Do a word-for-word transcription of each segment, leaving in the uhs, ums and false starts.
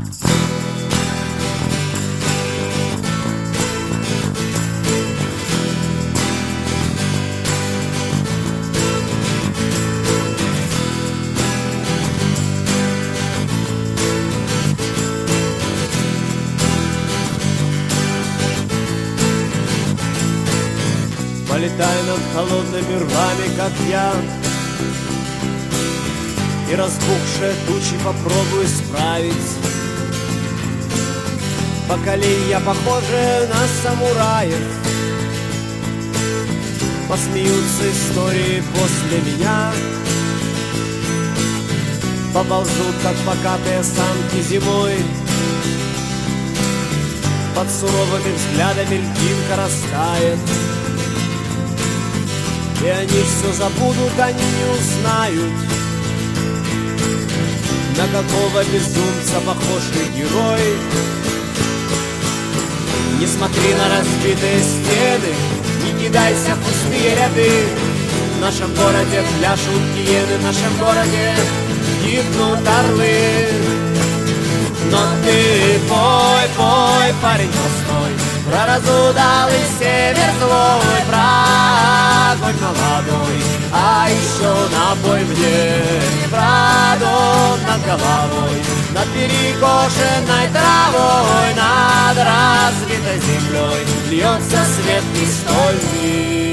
Полетай над холодными рвами, как я, и разбухшие тучи попробую справить. Поколения, похожие на самураев, посмеются истории после меня, поползут, как покатые санки зимой. Под суровыми взглядами льдинка растает, и они все забудут, они не узнают, на какого безумца похож их герой. Не смотри на разбитые стены, не кидайся в пустые ряды. В нашем городе пляшут гиены, в нашем городе гибнут орлы. Но ты пой, пой, парень простой, про разудалый север злой, про огонь молодой, а еще напой мне про дом над головой, над перекошенной травой, над разбитой землей льется свет престольный.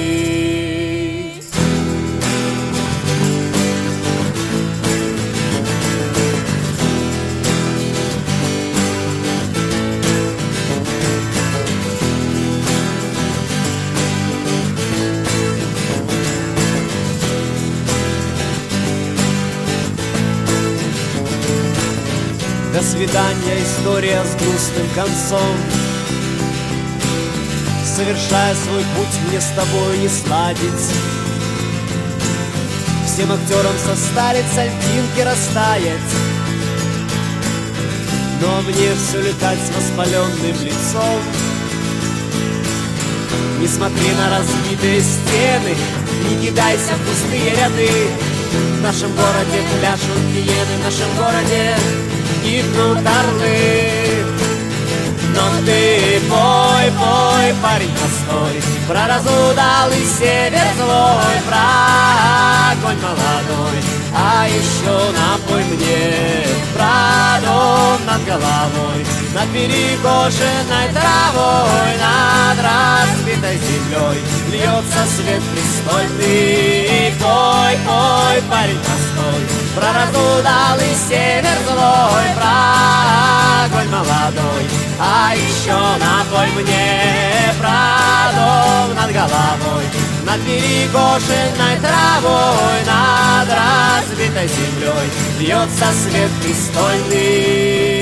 До свидания, история с грустным концом. Совершая свой путь, мне с тобой не сладить. Всем актерам состариться, льдинки растаять, но мне все летать с воспаленным лицом. Не смотри на разбитые стены, не кидайся в пустые ряды. В нашем городе пляшут гиены, в нашем городе гибнут орлы. Но ты пой, пой, парень простой, про разудалый север злой, про огонь молодой, а еще напой мне про дом над головой, над перекошенной травой, над разбитой землей льется свет престольный. Пой, пой, парень простой, про разудалый север злой, про огонь молодой, а еще напой мне про дом над головой, над перекошенной травой, над разбитой землей льется свет престольный.